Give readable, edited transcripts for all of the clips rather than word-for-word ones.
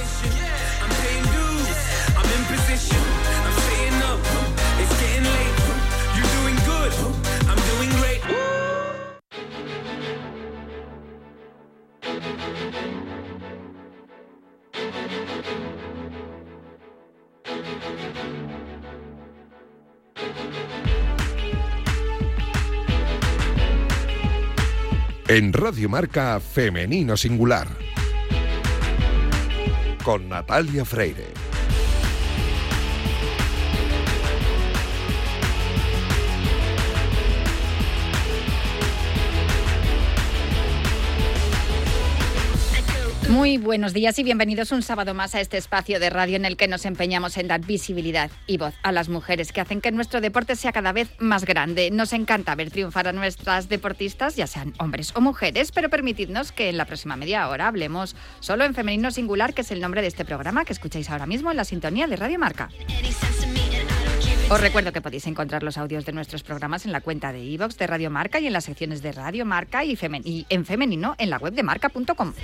En Radio Marca, Femenino Singular, con Natalia Freire. Muy buenos días y bienvenidos un sábado más a este espacio de radio en el que nos empeñamos en dar visibilidad y voz a las mujeres que hacen que nuestro deporte sea cada vez más grande. Nos encanta ver triunfar a nuestras deportistas, ya sean hombres o mujeres, pero permitidnos que en la próxima media hora hablemos solo en Femenino Singular, que es el nombre de este programa que escucháis ahora mismo en la sintonía de Radio Marca. Os recuerdo que podéis encontrar los audios de nuestros programas en la cuenta de iVoox de Radio Marca y en las secciones de Radio Marca y en femenino en la web de marca.com.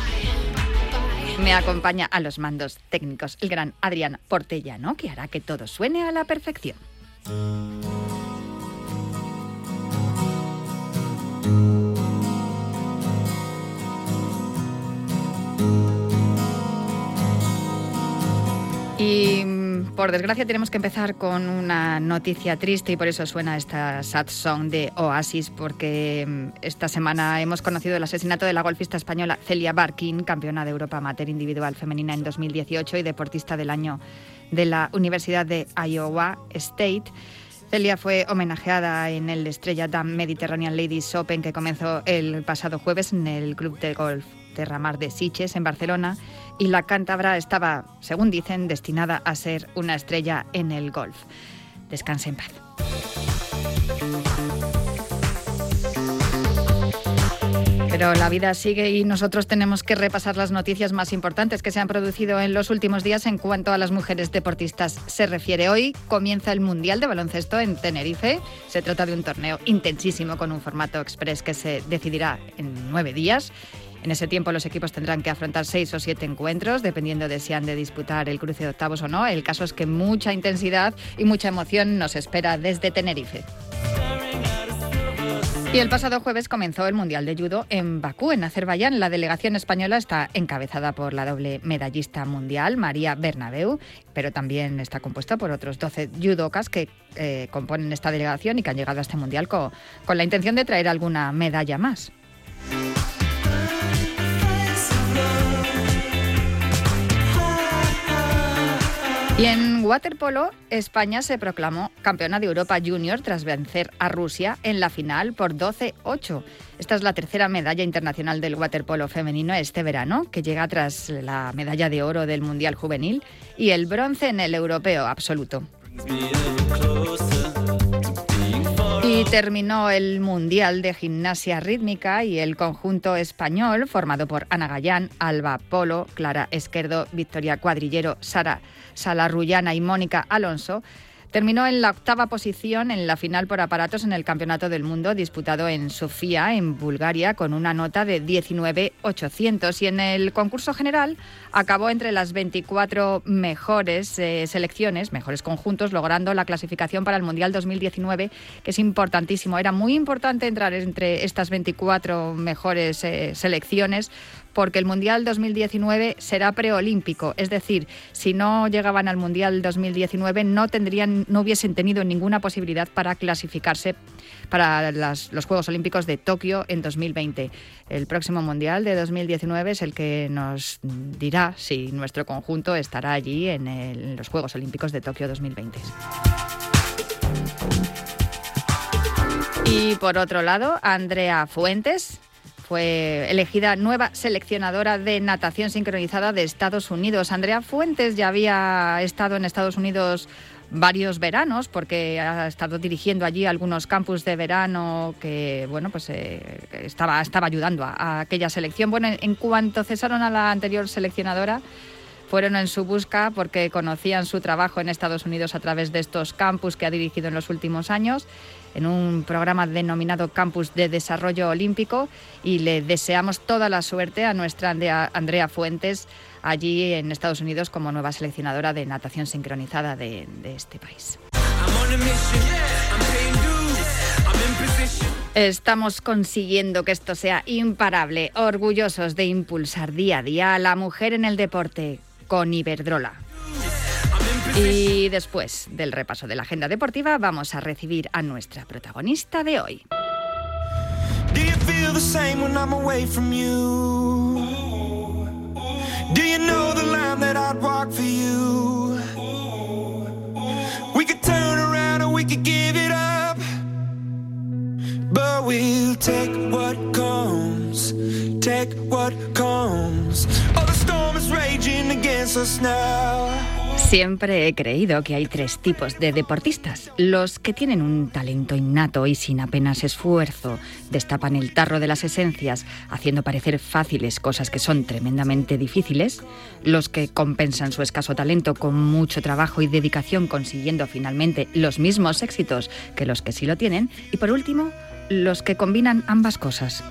Me acompaña a los mandos técnicos el gran Adrián Portellano, que hará que todo suene a la perfección. Y por desgracia tenemos que empezar con una noticia triste y por eso suena esta sad song de Oasis, porque esta semana hemos conocido el asesinato de la golfista española Celia Barkin, campeona de Europa amateur individual femenina en 2018 y deportista del año de la Universidad de Iowa State. Celia fue homenajeada en el Estrella Damm Mediterranean Ladies Open que comenzó el pasado jueves en el Club de Golf Terramar de Sitges, en Barcelona, y la cántabra estaba, según dicen, destinada a ser una estrella en el golf. Descanse en paz. Pero la vida sigue y nosotros tenemos que repasar las noticias más importantes que se han producido en los últimos días en cuanto a las mujeres deportistas se refiere. Hoy comienza el Mundial de Baloncesto en Tenerife. Se trata de un torneo intensísimo con un formato express que se decidirá en 9 días. En ese tiempo los equipos tendrán que afrontar 6 o 7 encuentros, dependiendo de si han de disputar el cruce de octavos o no. El caso es que mucha intensidad y mucha emoción nos espera desde Tenerife. Y el pasado jueves comenzó el Mundial de Judo en Bakú, en Azerbaiyán. La delegación española está encabezada por la doble medallista mundial, María Bernabeu, pero también está compuesta por otros 12 judocas que componen esta delegación y que han llegado a este Mundial con la intención de traer alguna medalla más. Y en waterpolo, España se proclamó campeona de Europa Junior tras vencer a Rusia en la final por 12-8. Esta es la tercera medalla internacional del waterpolo femenino este verano, que llega tras la medalla de oro del Mundial Juvenil y el bronce en el Europeo Absoluto. Y terminó el Mundial de Gimnasia Rítmica y el conjunto español, formado por Ana Gallán, Alba Polo, Clara Esquerdo, Victoria Cuadrillero, Sara Salarrullana y Mónica Alonso, terminó en la 8ª posición en la final por aparatos en el Campeonato del Mundo disputado en Sofía, en Bulgaria, con una nota de 19.800. Y en el concurso general acabó entre las 24 mejores selecciones, mejores conjuntos, logrando la clasificación para el Mundial 2019, que es importantísimo. Era muy importante entrar entre estas 24 mejores selecciones, porque el Mundial 2019 será preolímpico, es decir, si no llegaban al Mundial 2019 no hubiesen tenido ninguna posibilidad para clasificarse para los Juegos Olímpicos de Tokio en 2020. El próximo Mundial de 2019 es el que nos dirá si nuestro conjunto estará allí en los Juegos Olímpicos de Tokio 2020. Y por otro lado, Andrea Fuentes fue elegida nueva seleccionadora de natación sincronizada de Estados Unidos. Andrea Fuentes ya había estado en Estados Unidos varios veranos porque ha estado dirigiendo allí algunos campus de verano que estaba ayudando a aquella selección. Bueno, en cuanto cesaron a la anterior seleccionadora, Fueron en su busca porque conocían su trabajo en Estados Unidos a través de estos campus que ha dirigido en los últimos años, en un programa denominado Campus de Desarrollo Olímpico, y le deseamos toda la suerte a nuestra Andrea Fuentes allí en Estados Unidos como nueva seleccionadora de natación sincronizada de este país. Estamos consiguiendo que esto sea imparable, orgullosos de impulsar día a día a la mujer en el deporte con Iberdrola. Y después del repaso de la agenda deportiva, vamos a recibir a nuestra protagonista de hoy. Do you feel the same when I'm away from you? Do you know the line that I'd walk for you? We could turn around or we could give it up, but we'll take what comes, take what comes. Oh, the storm is raging against us now. Siempre he creído que hay 3 tipos de deportistas. Los que tienen un talento innato y sin apenas esfuerzo destapan el tarro de las esencias, haciendo parecer fáciles cosas que son tremendamente difíciles. Los que compensan su escaso talento con mucho trabajo y dedicación, consiguiendo finalmente los mismos éxitos que los que sí lo tienen. Y por último, los que combinan ambas cosas.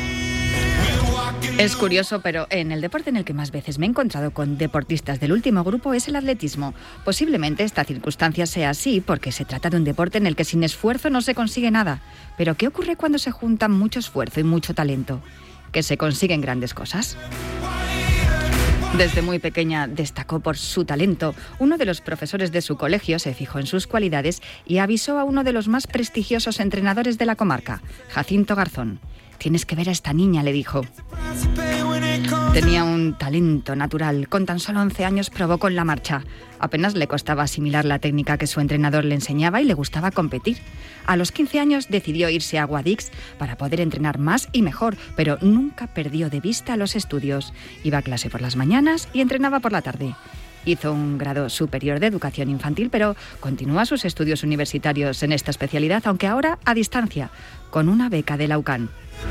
Es curioso, pero en el deporte en el que más veces me he encontrado con deportistas del último grupo es el atletismo. Posiblemente esta circunstancia sea así porque se trata de un deporte en el que sin esfuerzo no se consigue nada. Pero ¿qué ocurre cuando se juntan mucho esfuerzo y mucho talento? Que se consiguen grandes cosas. Desde muy pequeña destacó por su talento. Uno de los profesores de su colegio se fijó en sus cualidades y avisó a uno de los más prestigiosos entrenadores de la comarca, Jacinto Garzón. «Tienes que ver a esta niña», le dijo. Tenía un talento natural. Con tan solo 11 años probó con la marcha. Apenas le costaba asimilar la técnica que su entrenador le enseñaba y le gustaba competir. A los 15 años decidió irse a Guadix para poder entrenar más y mejor, pero nunca perdió de vista los estudios. Iba a clase por las mañanas y entrenaba por la tarde. Hizo un grado superior de educación infantil, pero continúa sus estudios universitarios en esta especialidad, aunque ahora a distancia, con una beca de la UCAN.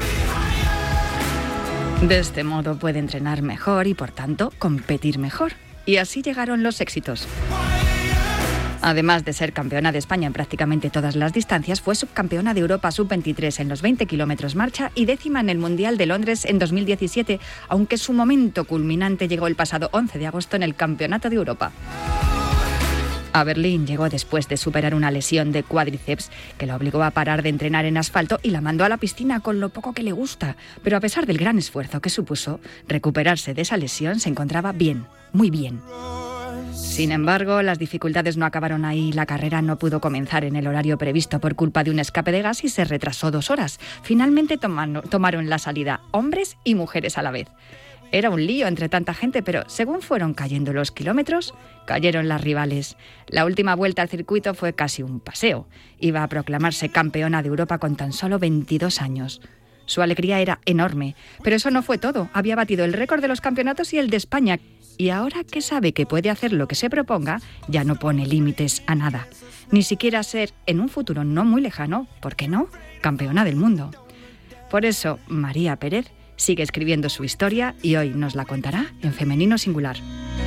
De este modo puede entrenar mejor y, por tanto, competir mejor. Y así llegaron los éxitos. Además de ser campeona de España en prácticamente todas las distancias, fue subcampeona de Europa sub-23 en los 20 kilómetros marcha y 10ª en el Mundial de Londres en 2017, aunque su momento culminante llegó el pasado 11 de agosto en el Campeonato de Europa. A Berlín llegó después de superar una lesión de cuádriceps que la obligó a parar de entrenar en asfalto y la mandó a la piscina con lo poco que le gusta. Pero a pesar del gran esfuerzo que supuso recuperarse de esa lesión, se encontraba bien, muy bien. Sin embargo, las dificultades no acabaron ahí. La carrera no pudo comenzar en el horario previsto por culpa de un escape de gas y se retrasó 2 horas. Finalmente tomaron la salida hombres y mujeres a la vez. Era un lío entre tanta gente, pero según fueron cayendo los kilómetros, cayeron las rivales. La última vuelta al circuito fue casi un paseo. Iba a proclamarse campeona de Europa con tan solo 22 años. Su alegría era enorme, pero eso no fue todo. Había batido el récord de los campeonatos y el de España. Y ahora que sabe que puede hacer lo que se proponga, ya no pone límites a nada. Ni siquiera ser, en un futuro no muy lejano, ¿por qué no?, campeona del mundo. Por eso, María Pérez sigue escribiendo su historia y hoy nos la contará en femenino singular.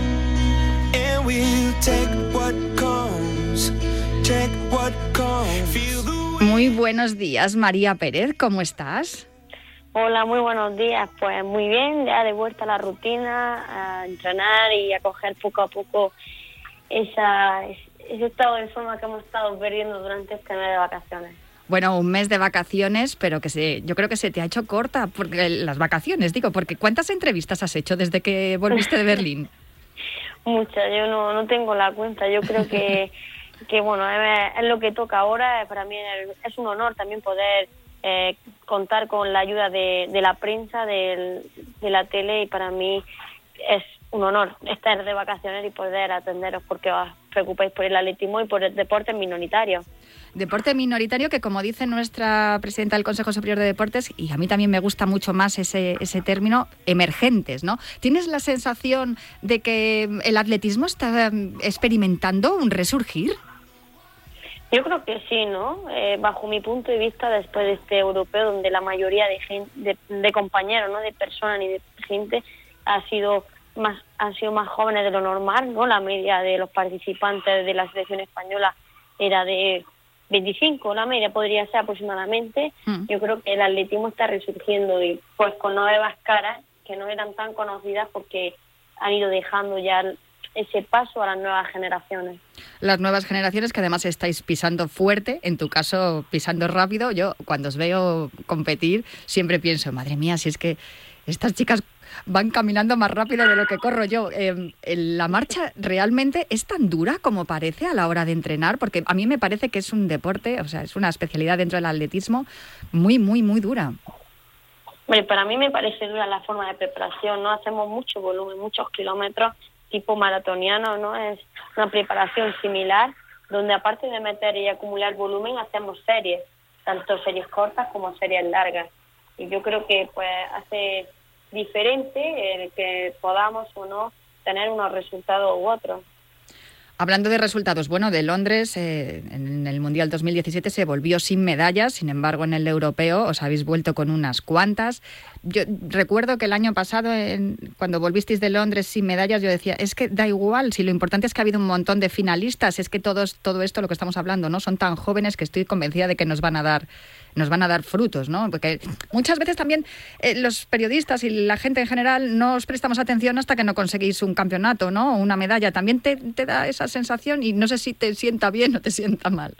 Muy buenos días, María Pérez, ¿cómo estás? Hola, muy buenos días. Pues muy bien, ya de vuelta a la rutina, a entrenar y a coger poco a poco ese estado de forma que hemos estado perdiendo durante este mes de vacaciones. Bueno, un mes de vacaciones, pero que yo creo que se te ha hecho corta, porque las vacaciones, porque ¿cuántas entrevistas has hecho desde que volviste de Berlín? Muchas, yo no tengo la cuenta. Yo creo que bueno, es lo que toca ahora. Para mí es un honor también poder contar con la ayuda de la prensa, de la tele, y para mí es un honor estar de vacaciones y poder atenderos porque os preocupáis por el atletismo y por el deporte minoritario. Deporte minoritario que, como dice nuestra presidenta del Consejo Superior de Deportes, y a mí también me gusta mucho más ese término, emergentes, ¿no? ¿Tienes la sensación de que el atletismo está experimentando un resurgir? Yo creo que sí, ¿no? Bajo mi punto de vista, después de este europeo, donde la mayoría de compañeros, no de personas ni de gente, ha sido han sido más jóvenes de lo normal, ¿no? La media de los participantes de la selección española era de 25, la media podría ser aproximadamente. Yo creo que el atletismo está resurgiendo y pues con nuevas caras que no eran tan conocidas porque han ido dejando ya ese paso a las nuevas generaciones. Las nuevas generaciones que además estáis pisando fuerte, en tu caso pisando rápido. Yo cuando os veo competir siempre pienso, madre mía, si es que estas chicas van caminando más rápido de lo que corro yo. ¿La marcha realmente es tan dura como parece a la hora de entrenar? Porque a mí me parece que es un deporte, o sea, es una especialidad dentro del atletismo muy, muy, muy dura. Bueno, para mí me parece dura la forma de preparación, ¿no? Hacemos mucho volumen, muchos kilómetros, tipo maratoniano, ¿no? Es una preparación similar, donde aparte de meter y acumular volumen, hacemos series, tanto series cortas como series largas. Y yo creo que pues hace diferente el que podamos o no tener unos resultados u otros. Hablando de resultados, bueno, de Londres, en el Mundial 2017 se volvió sin medallas, sin embargo en el europeo os habéis vuelto con unas cuantas. Yo recuerdo que el año pasado, cuando volvisteis de Londres sin medallas, yo decía, es que da igual, si lo importante es que ha habido un montón de finalistas, es que todo esto, lo que estamos hablando, ¿no? Son tan jóvenes que estoy convencida de que nos van a dar frutos, ¿no? Porque muchas veces también los periodistas y la gente en general no os prestamos atención hasta que no conseguís un campeonato, ¿no? O una medalla. También te da esa sensación y no sé si te sienta bien o te sienta mal.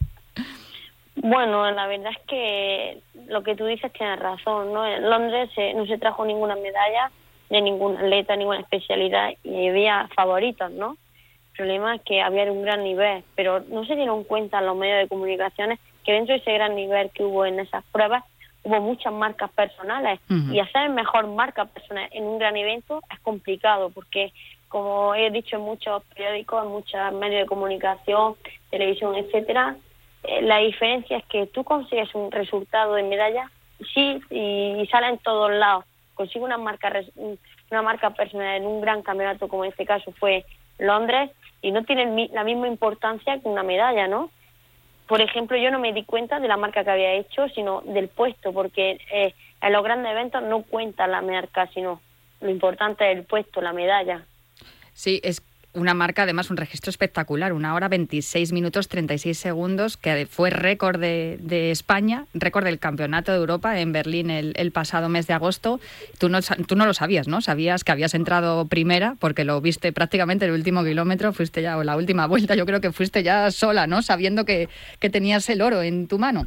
Bueno, la verdad es que lo que tú dices tienes razón, ¿no? En Londres no se trajo ninguna medalla de ningún atleta, ninguna especialidad y había favoritos, ¿no? El problema es que había un gran nivel, pero no se dieron cuenta los medios de comunicaciones que dentro de ese gran nivel que hubo en esas pruebas hubo muchas marcas personales. Y hacer mejor marca personal en un gran evento es complicado porque, como he dicho en muchos periódicos, en muchos medios de comunicación, televisión, etcétera, la diferencia es que tú consigues un resultado de medalla, sí, y sale en todos lados. Consigue una marca personal en un gran campeonato, como en este caso fue Londres, y no tiene la misma importancia que una medalla, ¿no? Por ejemplo, yo no me di cuenta de la marca que había hecho, sino del puesto, porque en los grandes eventos no cuenta la marca, sino lo importante es el puesto, la medalla. Sí, es una marca, además un registro espectacular, 1 hora 26 minutos 36 segundos, que fue récord de España, récord del Campeonato de Europa en Berlín el pasado mes de agosto. Tú no lo sabías, ¿no? Sabías que habías entrado primera, porque lo viste prácticamente el último kilómetro, fuiste ya, o la última vuelta, yo creo que fuiste ya sola, ¿no? Sabiendo que tenías el oro en tu mano.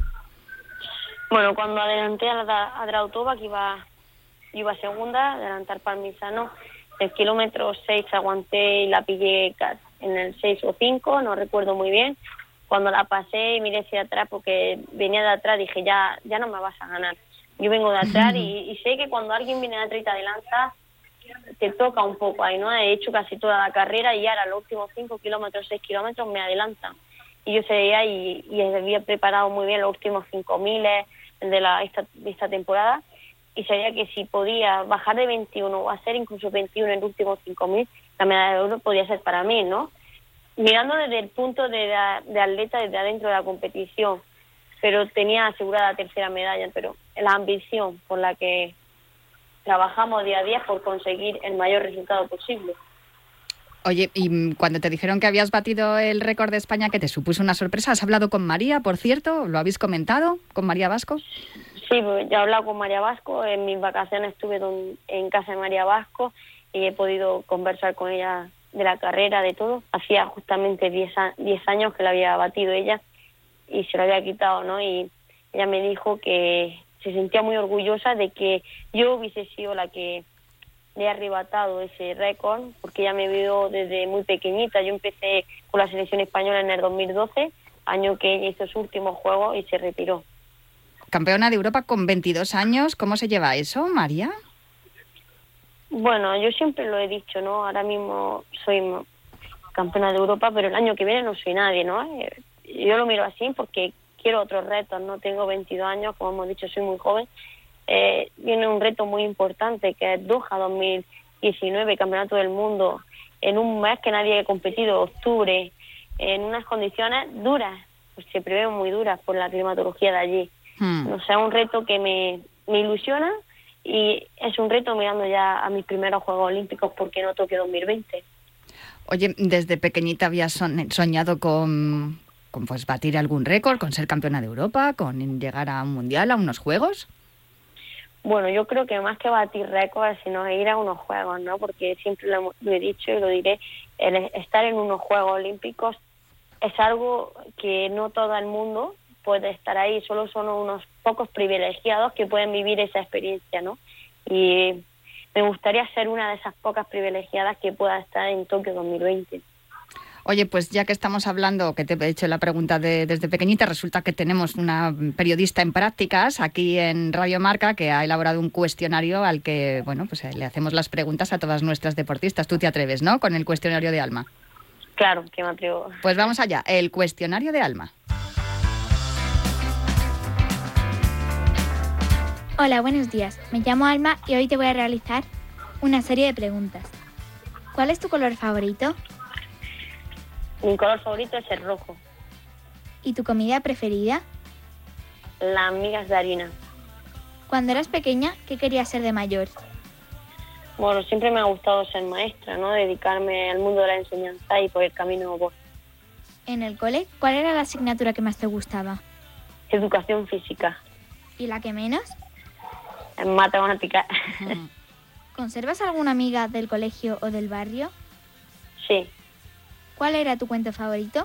Bueno, cuando adelanté a Drautova, que iba segunda, adelantar Parmisano, el kilómetro 6 aguanté y la pillé en el 6 o 5, no recuerdo muy bien. Cuando la pasé y miré hacia atrás, porque venía de atrás, dije, ya no me vas a ganar. Yo vengo de atrás y sé que cuando alguien viene de atrás y te adelanta, te toca un poco ahí, ¿no? He hecho casi toda la carrera y ahora los últimos 5 kilómetros, 6 kilómetros me adelantan. Y yo seguía y había preparado muy bien los últimos 5.000 de esta temporada. Y sabía que si podía bajar de 21 o hacer incluso 21 en los últimos 5.000, la medalla de oro podía ser para mí, ¿no? Mirando desde el punto de atleta, desde adentro de la competición, pero tenía asegurada la tercera medalla, pero la ambición por la que trabajamos día a día por conseguir el mayor resultado posible. Oye, y cuando te dijeron que habías batido el récord de España, ¿qué te supuso una sorpresa? ¿Has hablado con María, por cierto? ¿Lo habéis comentado con María Vasco? Sí, pues ya he hablado con María Vasco. En mis vacaciones estuve en casa de María Vasco y he podido conversar con ella de la carrera, de todo. Hacía justamente 10 años que la había batido ella y se lo había quitado, ¿no? Y ella me dijo que se sentía muy orgullosa de que yo hubiese sido la que le he arrebatado ese récord, porque ella me vio desde muy pequeñita. Yo empecé con la selección española en el 2012, año que ella hizo su último juego y se retiró. Campeona de Europa con 22 años, ¿cómo se lleva eso, María? Bueno, yo siempre lo he dicho, ¿no? Ahora mismo soy campeona de Europa, pero el año que viene no soy nadie, ¿no? Yo lo miro así porque quiero otros retos, ¿no? Tengo 22 años, como hemos dicho, soy muy joven. Viene un reto muy importante, que es Doha 2019, Campeonato del Mundo, en un mes que nadie ha competido, octubre, en unas condiciones duras, pues se prevén muy duras por la climatología de allí. O sea, un reto que me ilusiona y es un reto mirando ya a mis primeros Juegos Olímpicos, porque no Tokio 2020. Oye, ¿desde pequeñita habías soñado con pues batir algún récord, con ser campeona de Europa, con llegar a un mundial, a unos Juegos? Bueno, yo creo que más que batir récords, sino ir a unos Juegos, ¿no? Porque siempre lo he dicho y lo diré, el estar en unos Juegos Olímpicos es algo que no todo el mundo puede estar ahí, solo son unos pocos privilegiados que pueden vivir esa experiencia, ¿no? Y me gustaría ser una de esas pocas privilegiadas que pueda estar en Tokio 2020. Oye, pues ya que estamos hablando, que te he hecho la pregunta desde pequeñita, resulta que tenemos una periodista en prácticas aquí en Radio Marca que ha elaborado un cuestionario al que, bueno, pues le hacemos las preguntas a todas nuestras deportistas. Tú te atreves, ¿no?, con el cuestionario de Alma. Claro, que me atrevo. Pues vamos allá, el cuestionario de Alma. Hola, buenos días. Me llamo Alma y hoy te voy a realizar una serie de preguntas. ¿Cuál es tu color favorito? Mi color favorito es el rojo. ¿Y tu comida preferida? Las migas de harina. Cuando eras pequeña, ¿qué querías ser de mayor? Bueno, siempre me ha gustado ser maestra, ¿no? Dedicarme al mundo de la enseñanza y por el camino voy. En el cole, ¿cuál era la asignatura que más te gustaba? Educación física. ¿Y la que menos? En matemáticas. ¿Conservas alguna amiga del colegio o del barrio? Sí. ¿Cuál era tu cuento favorito?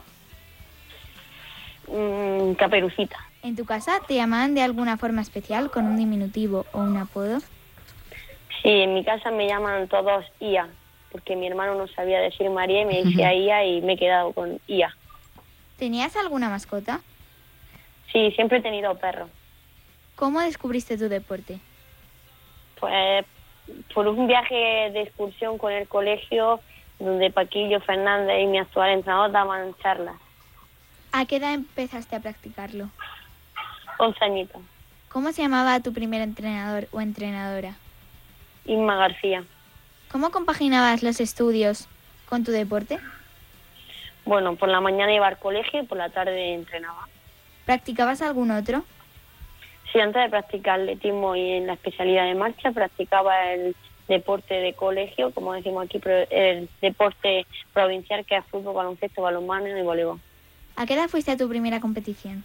Caperucita. ¿En tu casa te llamaban de alguna forma especial, con un diminutivo o un apodo? Sí, en mi casa me llaman todos Ia, porque mi hermano no sabía decir María y me decía Ia y me he quedado con Ia. ¿Tenías alguna mascota? Sí, siempre he tenido perros. ¿Cómo descubriste tu deporte? Pues por un viaje de excursión con el colegio, donde Paquillo Fernández y mi actual entrenador daban charlas. ¿A qué edad empezaste a practicarlo? 11 añitos. ¿Cómo se llamaba tu primer entrenador o entrenadora? Inma García. ¿Cómo compaginabas los estudios con tu deporte? Bueno, por la mañana iba al colegio y por la tarde entrenaba. ¿Practicabas algún otro? Sí, antes de practicar atletismo y en la especialidad de marcha, practicaba el deporte de colegio, como decimos aquí, el deporte provincial, que es fútbol, baloncesto, balonmano y voleibol. ¿A qué edad fuiste a tu primera competición?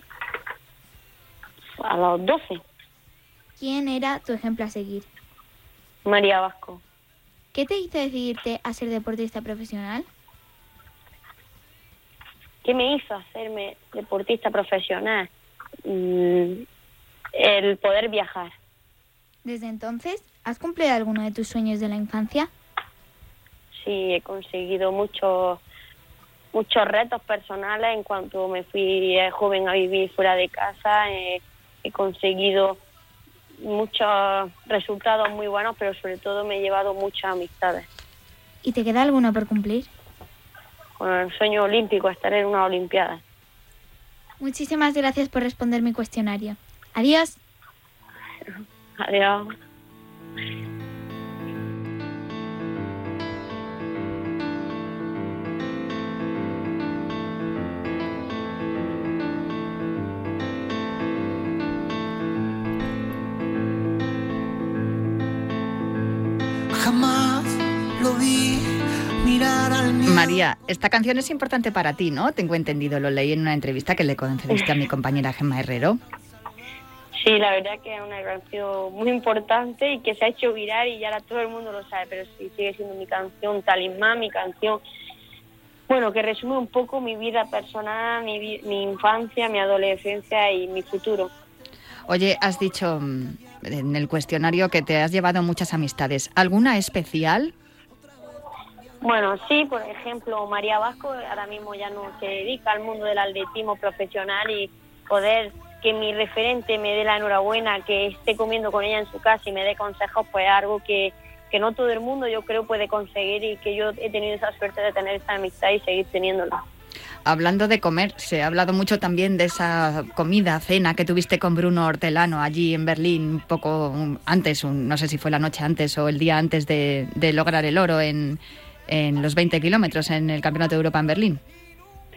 A los 12. ¿Quién era tu ejemplo a seguir? María Vasco. ¿Qué te hizo decidirte a ser deportista profesional? ¿Qué me hizo hacerme deportista profesional? El poder viajar. Desde entonces, ¿has cumplido alguno de tus sueños de la infancia? Sí, he conseguido muchos retos personales en cuanto me fui joven a vivir fuera de casa. He conseguido muchos resultados muy buenos, pero sobre todo me he llevado muchas amistades. ¿Y te queda alguno por cumplir? Con el sueño olímpico, estar en una olimpiada. Muchísimas gracias por responder mi cuestionario. Adiós. Adiós. Jamás lo vi mirar al miedo. María, esta canción es importante para ti, ¿no? Tengo entendido, lo leí en una entrevista que le concediste a mi compañera Gemma Herrero. Sí, la verdad que es una canción muy importante y que se ha hecho viral y ya ahora todo el mundo lo sabe, pero sí sigue siendo mi canción talismán, mi canción, bueno, que resume un poco mi vida personal, mi infancia, mi adolescencia y mi futuro. Oye, has dicho en el cuestionario que te has llevado muchas amistades. ¿Alguna especial? Bueno, sí, por ejemplo, María Vasco ahora mismo ya no se dedica al mundo del atletismo profesional y poder que mi referente me dé la enhorabuena, que esté comiendo con ella en su casa y me dé consejos, pues algo que no todo el mundo yo creo puede conseguir y que yo he tenido esa suerte de tener esa amistad y seguir teniéndola. Hablando de comer, se ha hablado mucho también de esa comida, cena que tuviste con Bruno Hortelano allí en Berlín, un poco antes, no sé si fue la noche antes o el día antes de lograr el oro en los 20 kilómetros en el Campeonato de Europa en Berlín.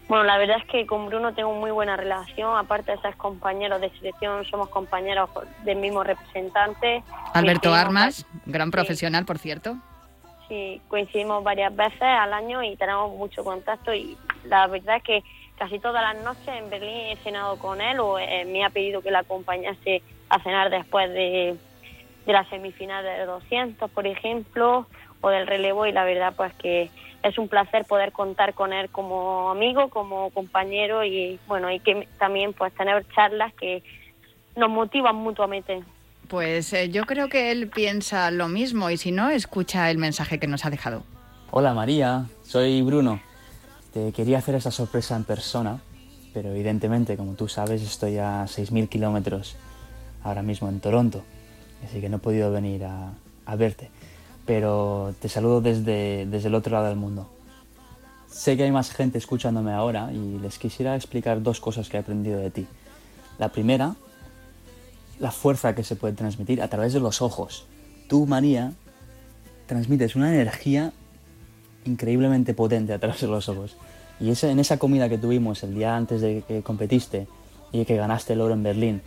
Bueno, la verdad es que con Bruno tengo muy buena relación, aparte de ser compañeros de selección, somos compañeros del mismo representante. Alberto Armas, gran profesional, por cierto. Sí, coincidimos varias veces al año y tenemos mucho contacto, y la verdad es que casi todas las noches en Berlín he cenado con él, o me ha pedido que la acompañase a cenar después de la semifinal de 200, por ejemplo, o del relevo, y la verdad pues que es un placer poder contar con él como amigo, como compañero, y bueno, y que también pues tener charlas que nos motivan mutuamente. Pues yo creo que él piensa lo mismo, y si no, escucha el mensaje que nos ha dejado. Hola María, soy Bruno. Te quería hacer esa sorpresa en persona, pero evidentemente, como tú sabes, estoy a 6.000 kilómetros ahora mismo en Toronto, así que no he podido venir a verte. Pero te saludo desde el otro lado del mundo. Sé que hay más gente escuchándome ahora y les quisiera explicar 2 cosas que he aprendido de ti. La primera, la fuerza que se puede transmitir a través de los ojos. Tú, María, transmites una energía increíblemente potente a través de los ojos. Y en esa comida que tuvimos el día antes de que competiste y que ganaste el oro en Berlín,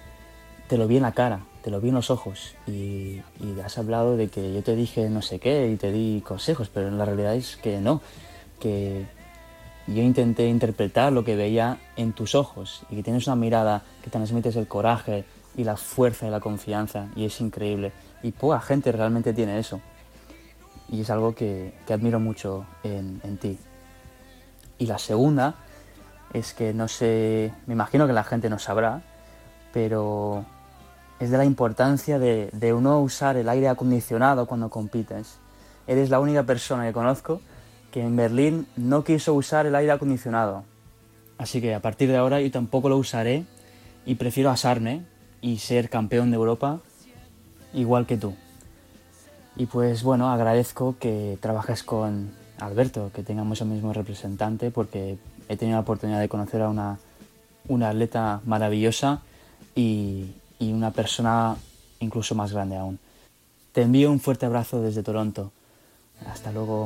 te lo vi en la cara, te lo vi en los ojos, y has hablado de que yo te dije no sé qué y te di consejos, pero en la realidad es que no, que yo intenté interpretar lo que veía en tus ojos, y que tienes una mirada que transmites el coraje y la fuerza y la confianza, y es increíble, y poca gente realmente tiene eso, y es algo que admiro mucho en ti. Y la segunda es que no sé, me imagino que la gente no sabrá, pero es de la importancia de no usar el aire acondicionado cuando compites. Eres la única persona que conozco que en Berlín no quiso usar el aire acondicionado. Así que a partir de ahora yo tampoco lo usaré, y prefiero asarme y ser campeón de Europa igual que tú. Y pues bueno, agradezco que trabajes con Alberto, que tengamos el mismo representante, porque he tenido la oportunidad de conocer a una atleta maravillosa y una persona incluso más grande aún. Te envío un fuerte abrazo desde Toronto. Hasta luego.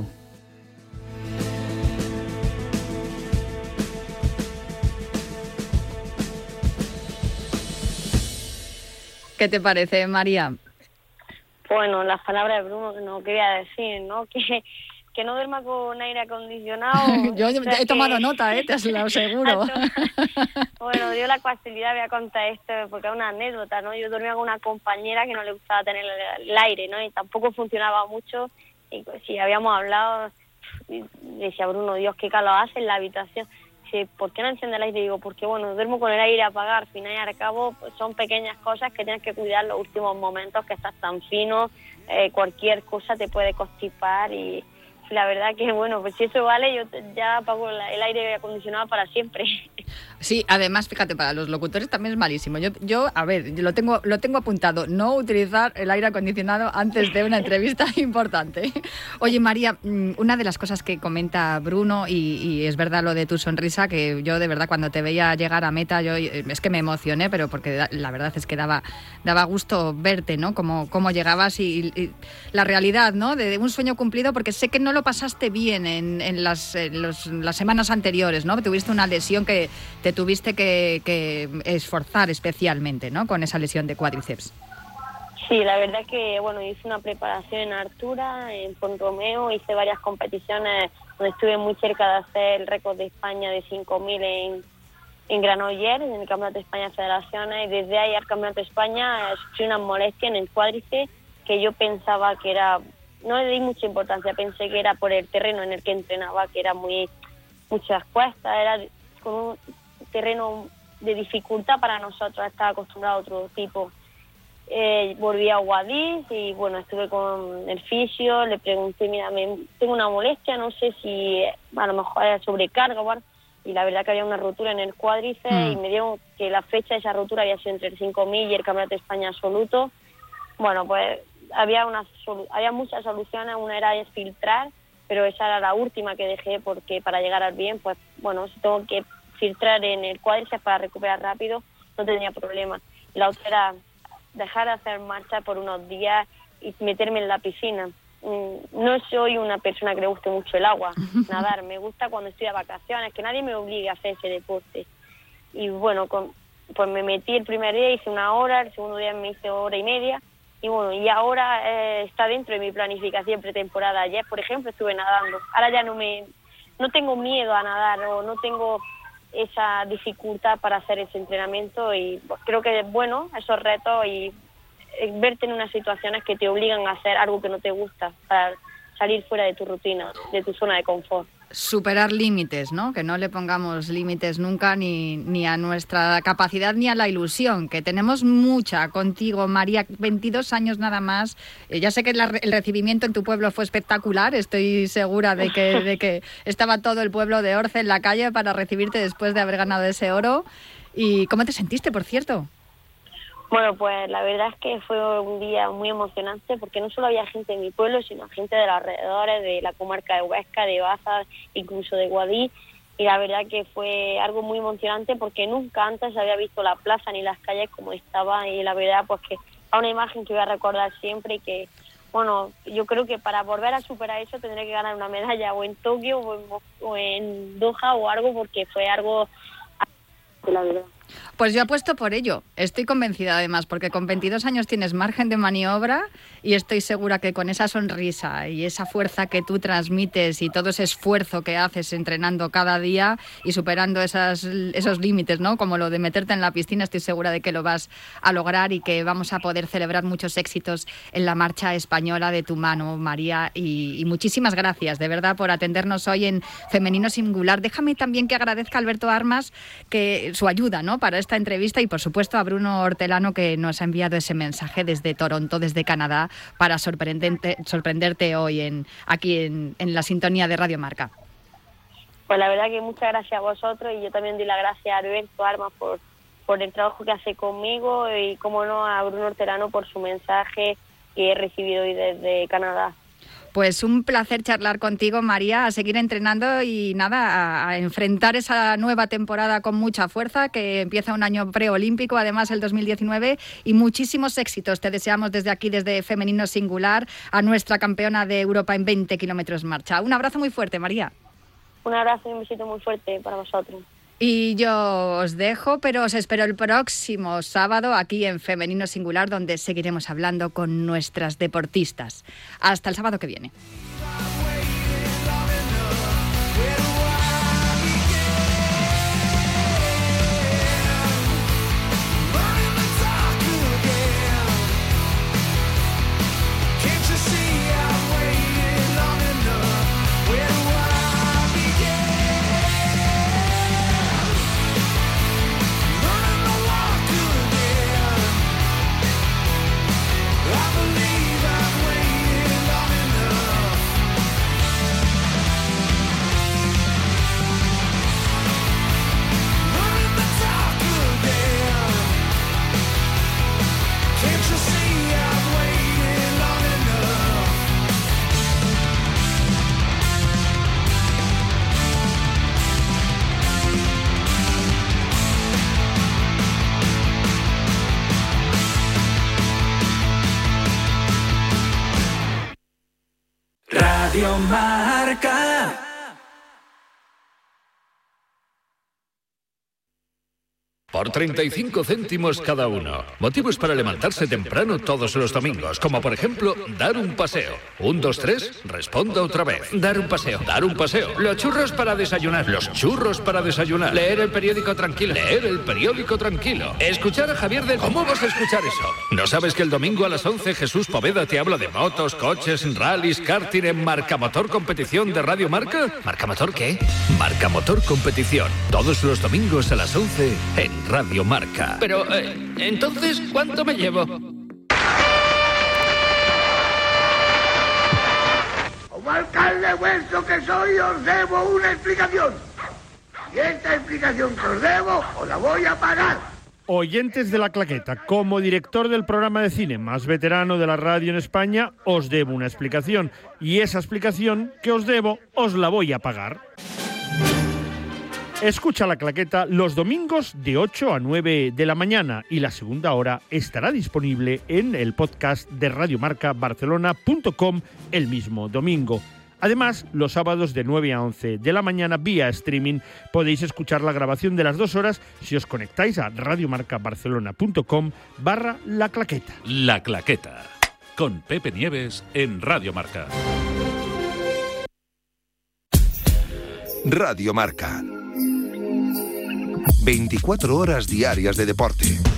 ¿Qué te parece, María? Bueno, las palabras de Bruno que no quería decir, ¿no? Que no duerma con aire acondicionado. Yo he tomado nota, te lo aseguro. Bueno, dio la casualidad, voy a contar esto porque es una anécdota, ¿no? Yo dormía con una compañera que no le gustaba tener el aire, ¿no? Y tampoco funcionaba mucho, y pues, si habíamos hablado, y decía Bruno, Dios, qué calor hace en la habitación. Dice, ¿por qué no enciende el aire? Y digo, porque bueno, duermo con el aire apagado, al final y al cabo pues, son pequeñas cosas que tienes que cuidar los últimos momentos, que estás tan fino, cualquier cosa te puede constipar, y la verdad que bueno, pues si eso vale, yo ya apago el aire acondicionado para siempre. Sí, además, fíjate, para los locutores también es malísimo. Yo a ver, lo tengo apuntado, no utilizar el aire acondicionado antes de una entrevista importante. Oye, María, una de las cosas que comenta Bruno, y es verdad lo de tu sonrisa, que yo de verdad cuando te veía llegar a meta, es que me emocioné, pero porque la verdad es que daba gusto verte, ¿no? Cómo llegabas y la realidad, ¿no? De un sueño cumplido, porque sé que no lo pasaste bien en las semanas anteriores, ¿no? Tuviste una lesión que te tuviste que esforzar especialmente, ¿no? Con esa lesión de cuádriceps. Sí, la verdad que, bueno, hice una preparación en altura, en Pont Romeo, hice varias competiciones donde estuve muy cerca de hacer el récord de España de 5.000 en Granollers, en el Campeonato de España de Federaciones, y desde ahí al Campeonato de España sufrí una molestia en el cuádriceps que yo pensaba que era, no le di mucha importancia, pensé que era por el terreno en el que entrenaba, que era muchas cuestas, era con un terreno de dificultad para nosotros, estaba acostumbrado a otro tipo. Volví a Guadix y bueno, estuve con el fisio, le pregunté, mira, tengo una molestia, no sé si a lo mejor era sobrecarga o algo, y la verdad que había una rotura en el cuádriceps y me dieron que la fecha de esa rotura había sido entre el 5.000 y el Campeonato de España absoluto. Bueno, pues había muchas soluciones, una era filtrar, pero esa era la última que dejé porque para llegar al bien, pues bueno, si tengo que filtrar en el cuádriceps para recuperar rápido, no tenía problema. La otra era dejar de hacer marcha por unos días y meterme en la piscina. no soy una persona que le guste mucho el agua, nadar. Me gusta cuando estoy de vacaciones, que nadie me obligue a hacer ese deporte. Y bueno, pues me metí el primer día, hice 1 hora, el segundo día me hice 1h30. Y bueno, y ahora está dentro de mi planificación pretemporada. Ayer, por ejemplo, estuve nadando. Ahora ya no tengo miedo a nadar, o no tengo esa dificultad para hacer ese entrenamiento, y pues, creo que es bueno esos retos y verte en unas situaciones que te obligan a hacer algo que no te gusta, para salir fuera de tu rutina, de tu zona de confort. Superar límites, ¿no? Que no le pongamos límites nunca ni a nuestra capacidad ni a la ilusión, que tenemos mucha contigo, María, 22 años nada más. Ya sé que el recibimiento en tu pueblo fue espectacular, estoy segura de que estaba todo el pueblo de Orce en la calle para recibirte después de haber ganado ese oro. ¿Y cómo te sentiste, por cierto? Bueno, pues la verdad es que fue un día muy emocionante, porque no solo había gente de mi pueblo, sino gente de los alrededores, de la comarca de Huesca, de Baza, incluso de Guadix, y la verdad que fue algo muy emocionante, porque nunca antes había visto la plaza ni las calles como estaba, y la verdad pues que es una imagen que voy a recordar siempre, y que, bueno, yo creo que para volver a superar eso tendré que ganar una medalla o en Tokio o en Doha o algo, porque fue algo, la verdad. Pues yo apuesto por ello. Estoy convencida además, porque con 22 años tienes margen de maniobra, y estoy segura que con esa sonrisa y esa fuerza que tú transmites y todo ese esfuerzo que haces entrenando cada día y superando esos límites, ¿no? Como lo de meterte en la piscina, estoy segura de que lo vas a lograr y que vamos a poder celebrar muchos éxitos en la marcha española de tu mano, María. Y muchísimas gracias, de verdad, por atendernos hoy en Femenino Singular. Déjame también que agradezca a Alberto Armas que su ayuda, ¿no?, para esta entrevista, y por supuesto a Bruno Hortelano, que nos ha enviado ese mensaje desde Toronto, desde Canadá, para sorprenderte hoy aquí en la sintonía de Radio Marca. Pues la verdad que muchas gracias a vosotros, y yo también doy las gracias a Alberto Armas por el trabajo que hace conmigo, y como no a Bruno Hortelano por su mensaje que he recibido hoy desde Canadá. Pues un placer charlar contigo, María, a seguir entrenando y nada, a enfrentar esa nueva temporada con mucha fuerza, que empieza un año preolímpico, además el 2019, y muchísimos éxitos. Te deseamos desde aquí, desde Femenino Singular, a nuestra campeona de Europa en 20 kilómetros marcha. Un abrazo muy fuerte, María. Un abrazo y un besito muy fuerte para vosotros. Y yo os dejo, pero os espero el próximo sábado aquí en Femenino Singular, donde seguiremos hablando con nuestras deportistas. Hasta el sábado que viene. Radio Marca. Por 35 céntimos cada uno. Motivos para levantarse temprano todos los domingos, como por ejemplo, dar un paseo. 1, 2, 3, responda otra vez. Dar un paseo. Dar un paseo. Los churros para desayunar. Los churros para desayunar. Leer el periódico tranquilo. Leer el periódico tranquilo. Escuchar a Javier de... ¿Cómo vas a escuchar eso? ¿No sabes que el domingo a las 11 Jesús Poveda te habla de motos, coches, rallies, karting en Marcamotor Competición de Radio Marca? ¿Marcamotor qué? Marcamotor Competición. Todos los domingos a las 11 en Radio Marca. Pero, entonces, ¿cuánto me llevo? Como alcalde vuestro que soy, os debo una explicación. Y esta explicación que os debo, os la voy a pagar. Oyentes de La Claqueta, como director del programa de cine más veterano de la radio en España, os debo una explicación. Y esa explicación que os debo, os la voy a pagar. Escucha La Claqueta los domingos de 8 a 9 de la mañana y la segunda hora estará disponible en el podcast de radiomarcabarcelona.com el mismo domingo. Además, los sábados de 9 a 11 de la mañana vía streaming podéis escuchar la grabación de las 2 horas si os conectáis a radiomarcabarcelona.com/La Claqueta. La Claqueta, con Pepe Nieves en Radio Marca. Radio Marca. 24 horas diarias de deporte.